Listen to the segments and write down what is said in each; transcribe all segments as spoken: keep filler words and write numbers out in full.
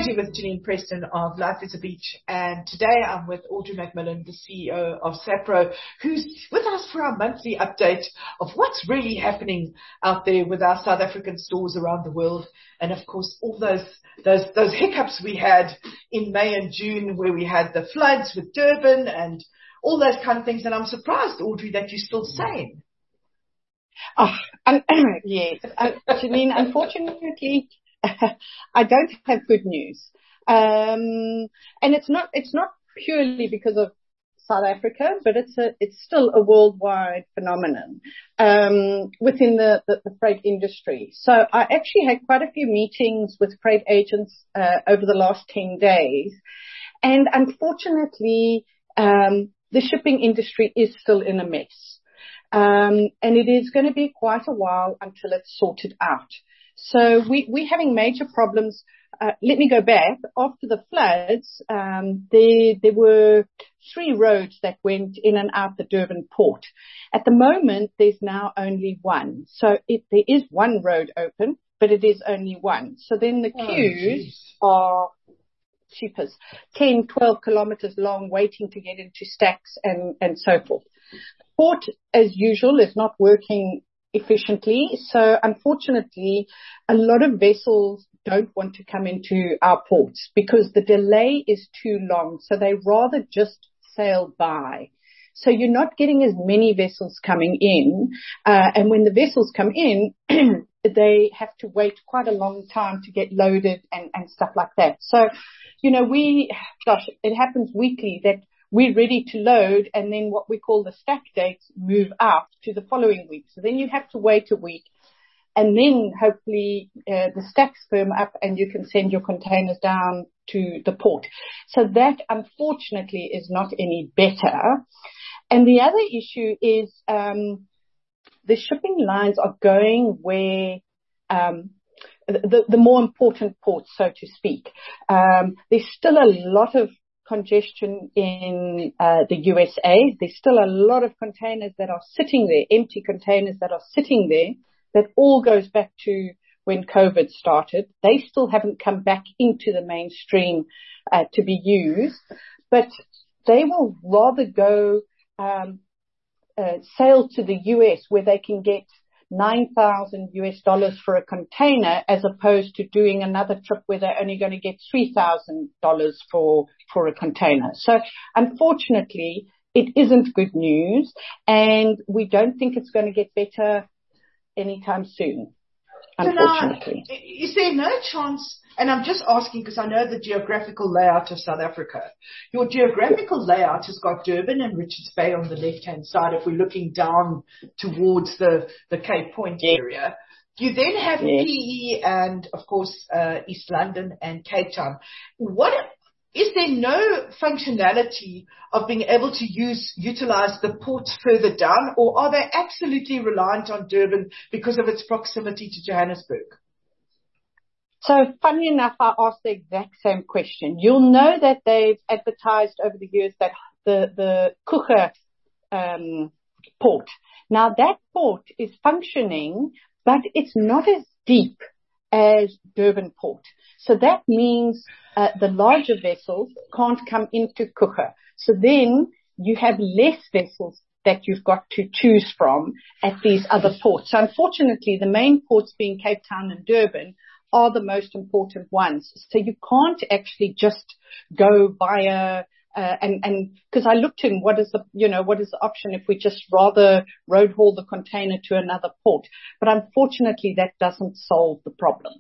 Energy with Janine Preston of Life is a Beach, and today I'm with Audrey McMillan, the C E O of SAPRO, who's with us for our monthly update of what's really happening out there with our South African stores around the world, and of course all those those those hiccups we had in May and June where we had the floods with Durban and all those kind of things. And I'm surprised, Audrey, that you're still sane. Oh, um, yes, uh, Janine, unfortunately, I don't have good news. Um, and it's not, it's not purely because of South Africa, but it's a, it's still a worldwide phenomenon, um, within the, the, the freight industry. So I actually had quite a few meetings with freight agents, uh, over the last ten days. And unfortunately, um, the shipping industry is still in a mess. Um, and it is going to be quite a while until it's sorted out. So we, we're having major problems. Uh, let me go back. After the floods, um, there, there were three roads that went in and out the Durban port. At the moment, there's now only one. So it, there is one road open, but it is only one. So then the queues oh, are cheapest, ten, twelve kilometers long, waiting to get into stacks and, and so forth. Port, as usual, is not working efficiently. So unfortunately, a lot of vessels don't want to come into our ports because the delay is too long. So they rather just sail by. So you're not getting as many vessels coming in. Uh, and when the vessels come in, they have to wait quite a long time to get loaded and, and stuff like that. So, you know, we, gosh, it happens weekly that we're ready to load, and then what we call the stack dates move out to the following week. So then you have to wait a week, and then hopefully uh, the stacks firm up and you can send your containers down to the port. So that, unfortunately, is not any better. And the other issue is um, the shipping lines are going where um, the, the more important ports, so to speak. Um, there's still a lot of congestion in uh, the U S A. There's still a lot of containers that are sitting there, empty containers that are sitting there. That all goes back to when COVID started. They still haven't come back into the mainstream uh, to be used, but they will rather go um, uh, sail to the U S where they can get nine thousand U S dollars for a container, as opposed to doing another trip where they're only going to get three thousand dollars for, for a container. So unfortunately, it isn't good news, and we don't think it's going to get better anytime soon, unfortunately. So now, is there no chance, and I'm just asking because I know the geographical layout of South Africa. Your geographical layout has got Durban and Richards Bay on the left-hand side if we're looking down towards the, the Cape Point yeah. area. You then have yeah. P E and, of course, uh, East London and Cape Town. What is there no functionality of being able to use, utilize the ports further down, or are they absolutely reliant on Durban because of its proximity to Johannesburg? So funny enough, I asked the exact same question. You'll know that they've advertised over the years that the, the Coega um, port. Now that port is functioning, but it's not as deep as Durban port. So that means uh, the larger vessels can't come into Coega. So then you have less vessels that you've got to choose from at these other ports. So unfortunately, the main ports being Cape Town and Durban are the most important ones. So you can't actually just go via, uh, and, and, cause I looked in what is the, you know, what is the option if we just rather road haul the container to another port. But unfortunately, that doesn't solve the problem.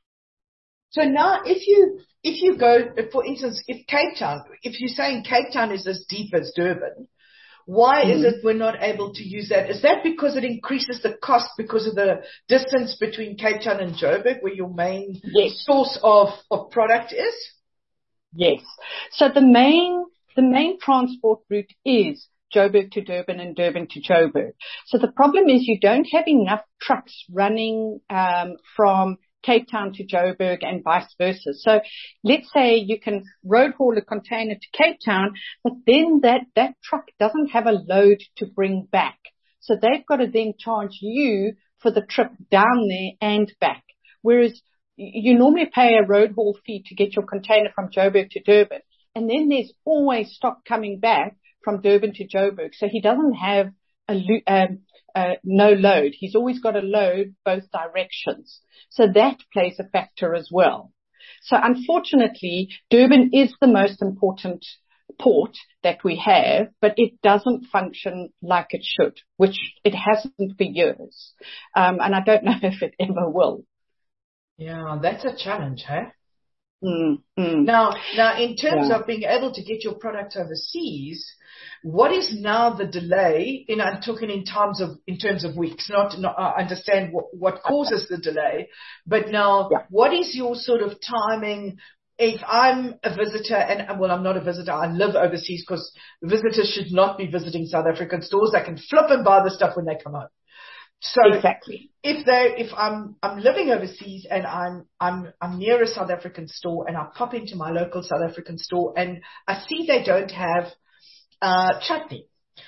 So now if you, if you go, for instance, if Cape Town, if you're saying Cape Town is as deep as Durban, why mm-hmm. is it we're not able to use that? Is that because it increases the cost because of the distance between Cape Town and Joburg, where your main yes. source of, of product is? Yes. So the main, the main transport route is Joburg to Durban and Durban to Joburg. So the problem is you don't have enough trucks running um, from Cape Town to Joburg and vice versa. So let's say you can road haul a container to Cape Town, but then that, that truck doesn't have a load to bring back. So they've got to then charge you for the trip down there and back. Whereas you normally pay a road haul fee to get your container from Joburg to Durban. And then there's always stock coming back from Durban to Joburg. So he doesn't have a, um, uh, no load. He's always got a load both directions. So that plays a factor as well. So unfortunately, Durban is the most important port that we have, but it doesn't function like it should, which it hasn't for years. Um, and I don't know if it ever will. Yeah, that's a challenge, huh? Mm, mm. Now, now, in terms Yeah. of being able to get your product overseas, what is now the delay? In I'm talking in terms of in terms of weeks, not, not I understand what, what causes the delay, but now, Yeah. what is your sort of timing? If I'm a visitor, and well, I'm not a visitor, I live overseas, because visitors should not be visiting South African stores. They can flip and buy the stuff when they come home. So Exactly. if they, if I'm, I'm living overseas and I'm, I'm, I'm near a South African store, and I pop into my local South African store and I see they don't have, uh, chutney.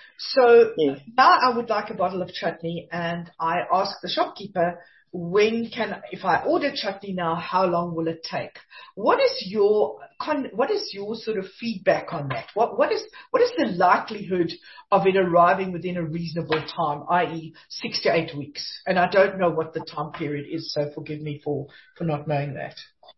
So Yes. now I would like a bottle of chutney, and I ask the shopkeeper, when can, if I order chutney now, how long will it take? What is your, what is your sort of feedback on that? What, what is, what is the likelihood of it arriving within a reasonable time, that is six to eight weeks? And I don't know what the time period is, so forgive me for, for not knowing that.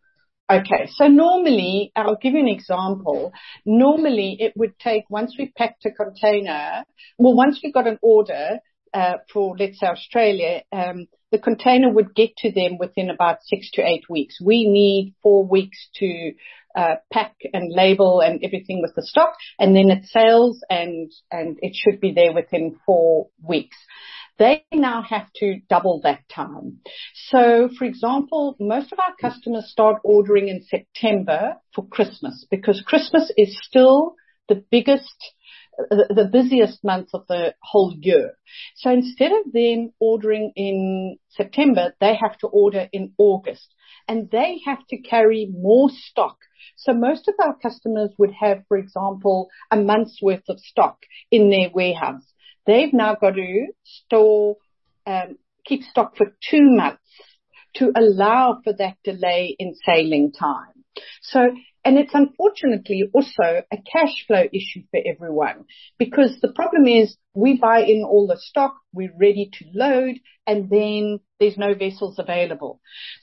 Okay, so normally, I'll give you an example. Normally, it would take, once we packed a container, well, once we got an order uh, for, let's say, Australia, um, the container would get to them within about six to eight weeks. We need four weeks to uh, pack and label and everything with the stock, and then it sails, and and it should be there within four weeks. They now have to double that time. So, for example, most of our customers start ordering in September for Christmas, because Christmas is still the biggest, the busiest month of the whole year. So instead of them ordering in September, they have to order in August, and they have to carry more stock. So most of our customers would have, for example, a month's worth of stock in their warehouse. They've now got to store, um, keep stock for two months to allow for that delay in sailing time. So, and it's unfortunately also a cash flow issue for everyone, because the problem is we buy in all the stock, we're ready to load, and then there's no vessels available.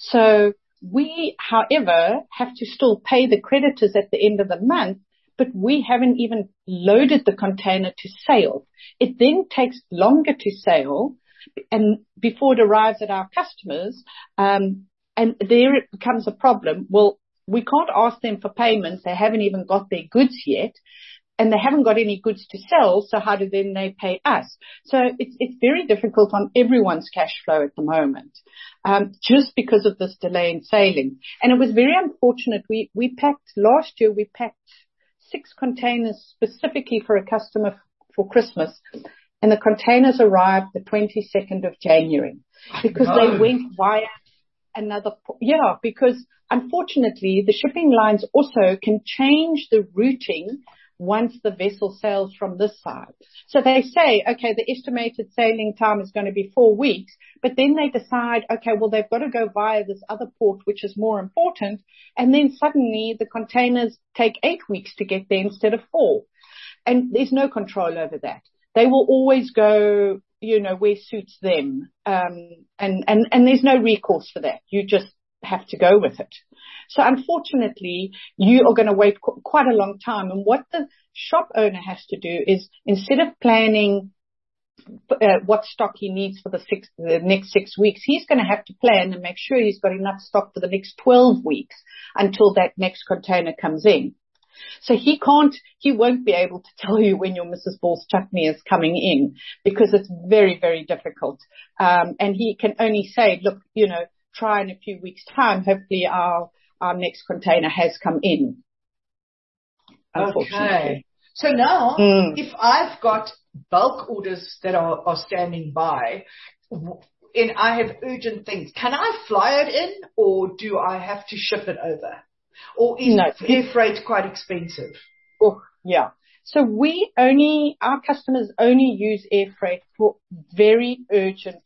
So we, however, have to still pay the creditors at the end of the month, but we haven't even loaded the container to sail. It then takes longer to sail, and before it arrives at our customers, um, and there it becomes a problem. Well, we can't ask them for payment. They haven't even got their goods yet, and they haven't got any goods to sell, so how do then they pay us? So it's, it's very difficult on everyone's cash flow at the moment, um, just because of this delay in sailing. And it was very unfortunate. We, we packed, last year we packed six containers specifically for a customer for Christmas, and the containers arrived the twenty-second of January because no. they went via another, yeah, because unfortunately the shipping lines also can change the routing once the vessel sails from this side. So they say, okay, the estimated sailing time is going to be four weeks, but then they decide, okay, well, they've got to go via this other port, which is more important. And then suddenly the containers take eight weeks to get there instead of four. And there's no control over that. They will always go, you know, where suits them. Um, and, and, and there's no recourse for that. You just have to go with it. So unfortunately, you are going to wait qu- quite a long time. And what the shop owner has to do is, instead of planning uh, what stock he needs for the, six, the next six weeks, he's going to have to plan and make sure he's got enough stock for the next twelve weeks until that next container comes in. So he can't, he won't be able to tell you when your Missus Ball's chutney is coming in, because it's very, very difficult. Um, and he can only say, look, you know, try in a few weeks' time. Hopefully our, our next container has come in. Unfortunately. Okay. So now, mm. if I've got bulk orders that are, are standing by, and I have urgent things, can I fly it in, or do I have to ship it over? Or is no, air freight quite expensive? Oh, yeah. So we only, our customers only use air freight for very urgent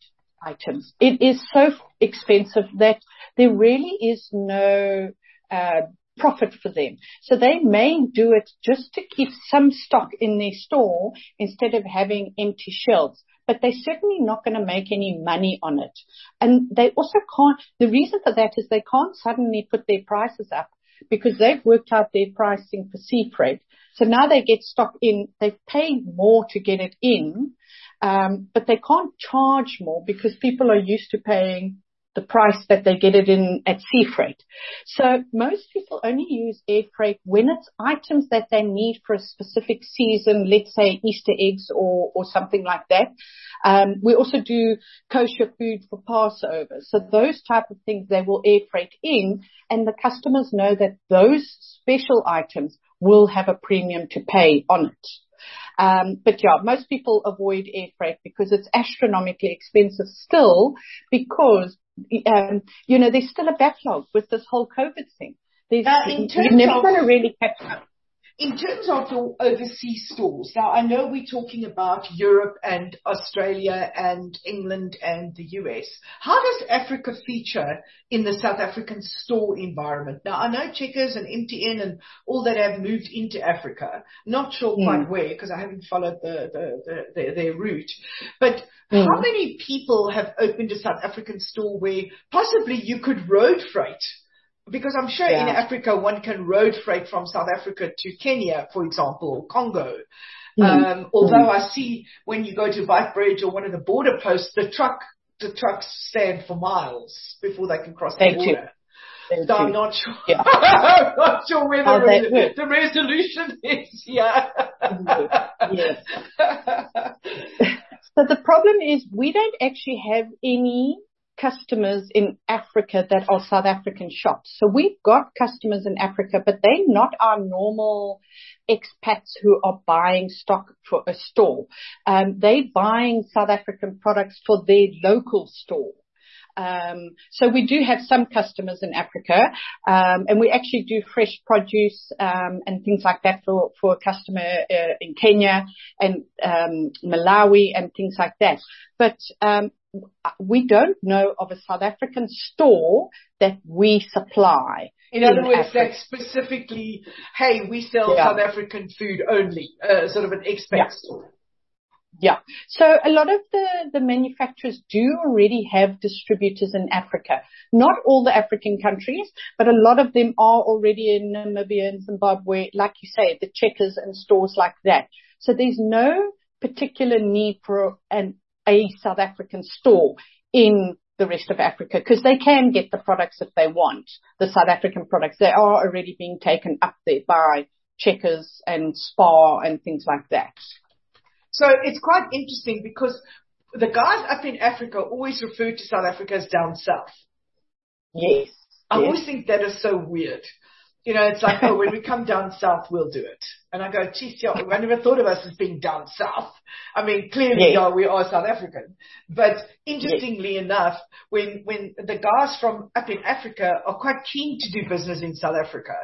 items. It is so expensive that there really is no uh, profit for them. So they may do it just to keep some stock in their store instead of having empty shelves. But they're certainly not going to make any money on it. And they also can't, the reason for that is they can't suddenly put their prices up because they've worked out their pricing for sea freight. So now they get stock in, they've paid more to get it in, um, but they can't charge more because people are used to paying the price that they get it in at sea freight. So most people only use air freight when it's items that they need for a specific season, let's say Easter eggs or, or something like that. Um, we also do kosher food for Passover. So those type of things they will air freight in, and the customers know that those special items will have a premium to pay on it. Um, but yeah, most people avoid air freight because it's astronomically expensive still because Um, you know, there's still a backlog with this whole COVID thing. There's, Now, in terms you're never of, going to really catch up. In terms of your overseas stores, now I know we're talking about Europe and Australia and England and the U S. How does Africa feature in the South African store environment? Now I know Checkers and M T N and all that have moved into Africa. Not sure Mm. quite where because I haven't followed the, the, the, the, their route. But Mm. how many people have opened a South African store where possibly you could road freight? Because I'm sure Yeah. in Africa, one can road freight from South Africa to Kenya, for example, or Congo. Mm. Um, although Mm. I see when you go to Beitbridge or one of the border posts, the truck, the trucks stand for miles before they can cross They the do. border. They So I'm do. not sure. Yeah. I'm not sure where How the, that res- works. the resolution is. Yeah. Yes. So the problem is we don't actually have any customers in Africa that are South African shops. So we've got customers in Africa, but they're not our normal expats who are buying stock for a store. Um, they're buying South African products for their local store. Um, so we do have some customers in Africa, um, and we actually do fresh produce, um, and things like that for, for a customer, uh, in Kenya and, um, Malawi and things like that. But, um, we don't know of a South African store that we supply. In other words, Africa. that's specifically, hey, we sell Yeah. South African food only, uh, sort of an expat Yeah. store. Yeah. So a lot of the, the manufacturers do already have distributors in Africa. Not all the African countries, but a lot of them are already in Namibia and Zimbabwe, like you say, the Checkers and stores like that. So there's no particular need for an, a South African store in the rest of Africa because they can get the products if they want, the South African products. They are already being taken up there by Checkers and Spar and things like that. So it's quite interesting because the guys up in Africa always refer to South Africa as down south. Yes. I yes. always think that is so weird. You know, it's like, oh, when we come down south, we'll do it. And I go, geez, yeah, I never thought of us as being down south. I mean, clearly, yes. yeah, we are South African. But interestingly yes. enough, when, when the guys from up in Africa are quite keen to do business in South Africa,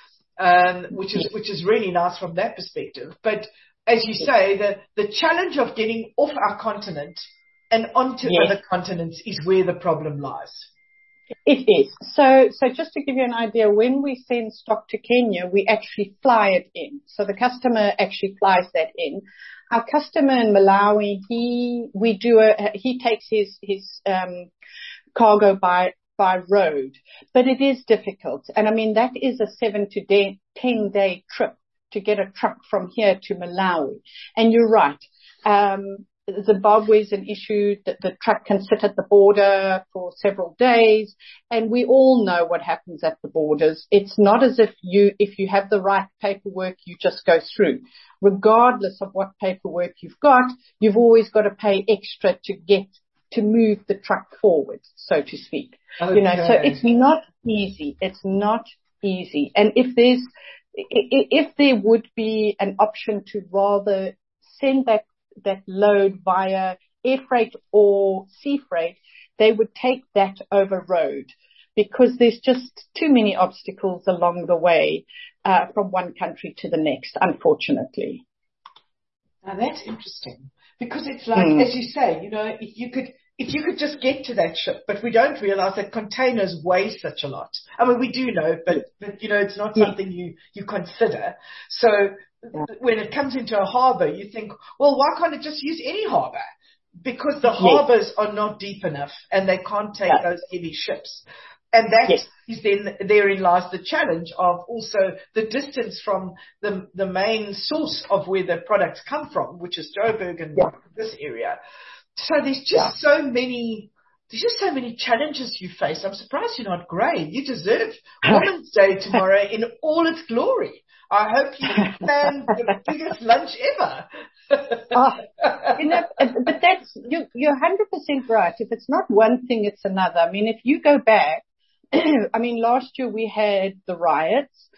um, which is, yes. which is really nice from that perspective. But as you say, the, the challenge of getting off our continent and onto yes. other continents is where the problem lies. It is. So, so just to give you an idea, when we send stock to Kenya, we actually fly it in. So the customer actually flies that in. Our customer in Malawi, he, we do a, he takes his, his, um, cargo by, by road, but it is difficult. And I mean, that is a seven to day, ten day trip to get a truck from here to Malawi. And you're right. Um, Zimbabwe is an issue that the truck can sit at the border for several days. And we all know what happens at the borders. It's not as if you, if you have the right paperwork, you just go through. Regardless of what paperwork you've got, you've always got to pay extra to get, to move the truck forward, so to speak. Okay. You know, so it's not easy. It's not easy. And if there's, if there would be an option to rather send that, that load via air freight or sea freight, they would take that over road because there's just too many obstacles along the way, uh, from one country to the next, unfortunately. Now that's interesting because it's like, mm. as you say, you know, if you could if you could just get to that ship, but we don't realize that containers weigh such a lot. I mean, we do know, but, but you know, it's not something you, you consider. So yeah. when it comes into a harbor, you think, well, why can't it just use any harbor? Because the yes. harbors are not deep enough and they can't take yeah. those heavy ships. And that yes. is then, therein lies the challenge of also the distance from the, the main source of where the products come from, which is Joburg and yeah. this area. So there's just yeah. so many, there's just so many challenges you face. I'm surprised you're not grey. You deserve Women's Day tomorrow in all its glory. I hope you plan the biggest lunch ever. oh, you know, but that's, you, you're one hundred percent right. If it's not one thing, it's another. I mean, if you go back, I mean, last year we had the riots.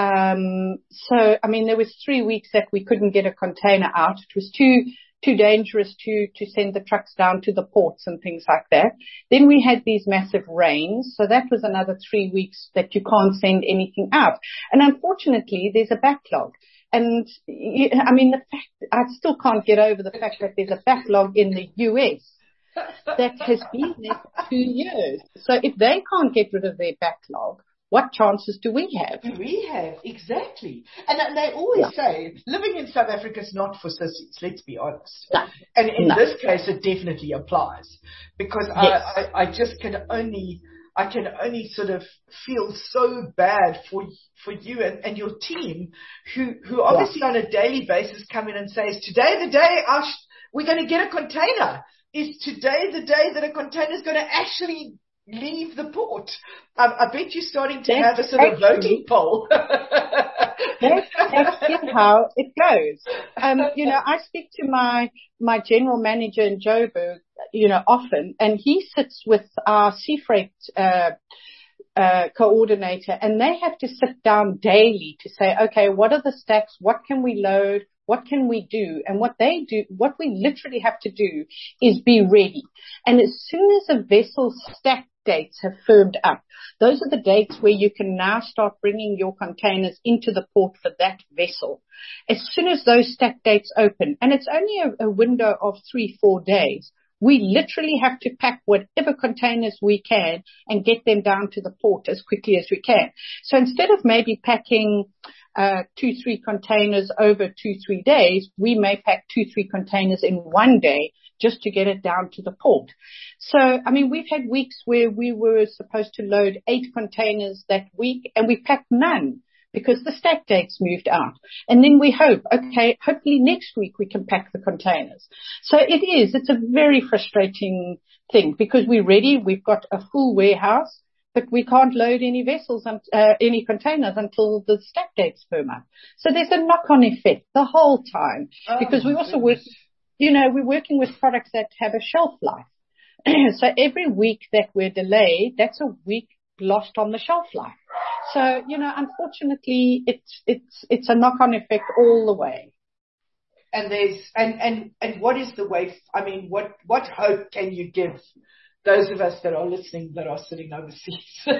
Um, so, I mean, there was three weeks that we couldn't get a container out. It was too, too dangerous to, to send the trucks down to the ports and things like that. Then we had these massive rains. So that was another three weeks that you can't send anything out. And unfortunately, there's a backlog. And I mean, the fact, I still can't get over the fact that there's a backlog in the U S that has been there for two years. So if they can't get rid of their backlog, what chances do we have? Do we have? Exactly. And, and they always yeah. say, living in South Africa is not for sissies, let's be honest. No. And in no. this case, it definitely applies. Because yes. I, I, I just can only, I can only sort of feel so bad for for you and, and your team, who, who obviously yeah. on a daily basis come in and say, today the day our sh- we're going to get a container. Is today the day that a container is going to actually leave the port? Um, I bet you're starting to that's have a sort actually, of voting poll. That's actually how it goes. Um, you know, I speak to my, my general manager in Joburg, you know, often, and he sits with our sea freight, uh, uh, coordinator, and they have to sit down daily to say, okay, what are the stacks? What can we load? What can we do? And what they do, what we literally have to do is be ready. And as soon as a vessel's stack dates have firmed up, those are the dates where you can now start bringing your containers into the port for that vessel. As soon as those stack dates open, and it's only a, a window of three, four days, we literally have to pack whatever containers we can and get them down to the port as quickly as we can. So instead of maybe packing Uh, two, three containers over two, three days, we may pack two, three containers in one day just to get it down to the port. So, I mean, we've had weeks where we were supposed to load eight containers that week and we packed none because the stack dates moved out. And then we hope, okay, hopefully next week we can pack the containers. So it is, it's a very frustrating thing because we're ready, we've got a full warehouse, but we can't load any vessels, and uh, any containers until the stack dates firm up. So there's a knock-on effect the whole time oh because we also goodness. work, you know, we're working with products that have a shelf life. So every week that we're delayed, that's a week lost on the shelf life. So, you know, unfortunately, it's, it's, it's a knock-on effect all the way. And there's, and, and, and what is the way, I mean, what, what hope can you give those of us that are listening that are sitting overseas? So,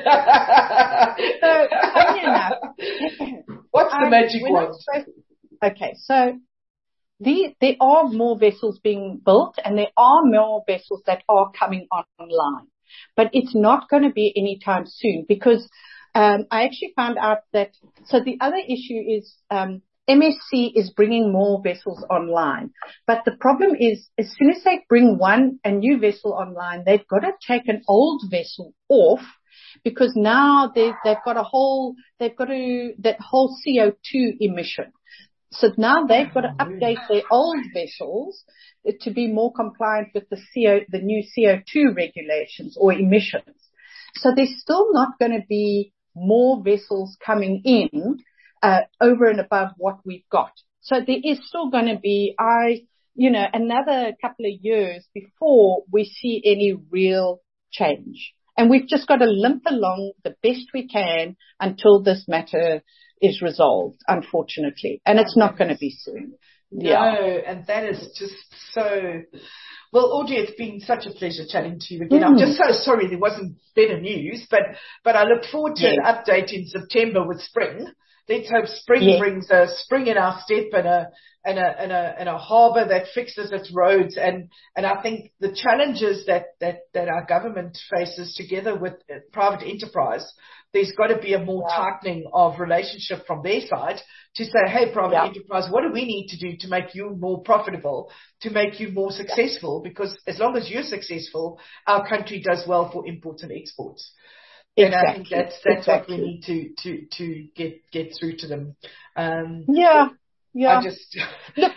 funny enough, what's the um, magic wand? Okay, so the, there are more vessels being built and there are more vessels that are coming online, but it's not going to be anytime soon because um, I actually found out that, so the other issue is um, M S C is bringing more vessels online. But the problem is, as soon as they bring one, a new vessel online, they've got to take an old vessel off because now they've, they've got a whole, they've got to, that whole C O two emission. So now they've got to update their old vessels to be more compliant with the C O, the new C O two regulations or emissions. So there's still not going to be more vessels coming in Uh, over and above what we've got. So there is still going to be, I, you know, another couple of years before we see any real change. And we've just got to limp along the best we can until this matter is resolved, unfortunately. And it's not going to be soon. No, yeah. And that is just so... Well, Audrey, it's been such a pleasure chatting to you again. Mm. I'm just so sorry there wasn't better news, but, but I look forward to yeah. an update in September with spring. let's hope spring Yeah. brings a spring in our step and a, and a, and a, and a harbor that fixes its roads. And, and I think the challenges that, that, that our government faces together with private enterprise, there's got to be a more Yeah. tightening of relationship from their side to say, hey, private Yeah. enterprise, what do we need to do to make you more profitable, to make you more successful? Because as long as you're successful, our country does well for imports and exports. Exactly. And I think that's, that's exactly. what we need to, to, to get, get through to them. Um, yeah. Yeah. I just, Look,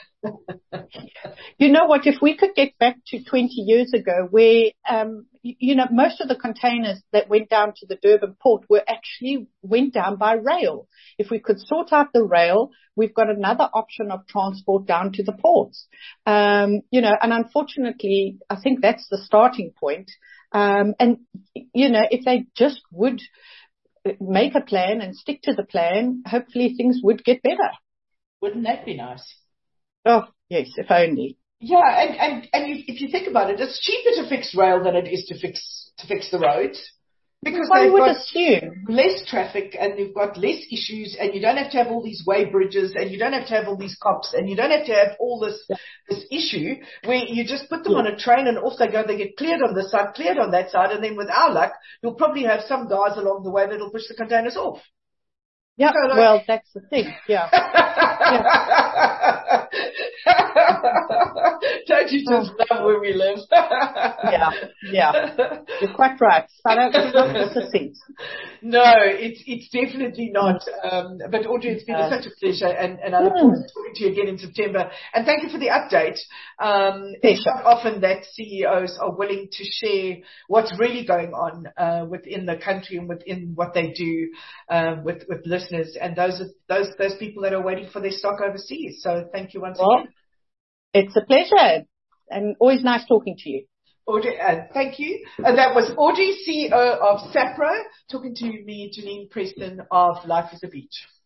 you know what, if we could get back to twenty years ago where, um, you, you know, most of the containers that went down to the Durban port were actually went down by rail. If we could sort out the rail, we've got another option of transport down to the ports. Um, you know, and unfortunately, I think that's the starting point. Um, and, you know, if they just would make a plan and stick to the plan, hopefully things would get better. Wouldn't that be nice? Oh, yes, if only. Yeah, and, and, and you, if you think about it, it's cheaper to fix rail than it is to fix, to fix the roads. Because One they've would got assume. less traffic and you've got less issues and you don't have to have all these weigh bridges and you don't have to have all these cops and you don't have to have all this, Yeah. this issue where you just put them Yeah. on a train and off they go. They get cleared on this side, cleared on that side. And then with our luck, you'll probably have some guys along the way that'll push the containers off. Yeah, So, like, well, that's the thing. Yeah. yeah. Don't you just love where we live? yeah, yeah. You're quite right. I don't think it's a sense. No, it's it's definitely not. Um, but Audrey, it's been uh, such a pleasure, and, and I look forward to talking to you again in September. And thank you for the update. Um, it's not often that C E Os are willing to share what's really going on uh, within the country and within what they do um, with with listeners. And those are those those people that are waiting for their stock overseas. So thank you once well, again. It's a pleasure, and always nice talking to you. Audrey, uh, thank you. And that was Audrey, C E O of SAPRO, talking to me, Janine Preston of Life is a Beach.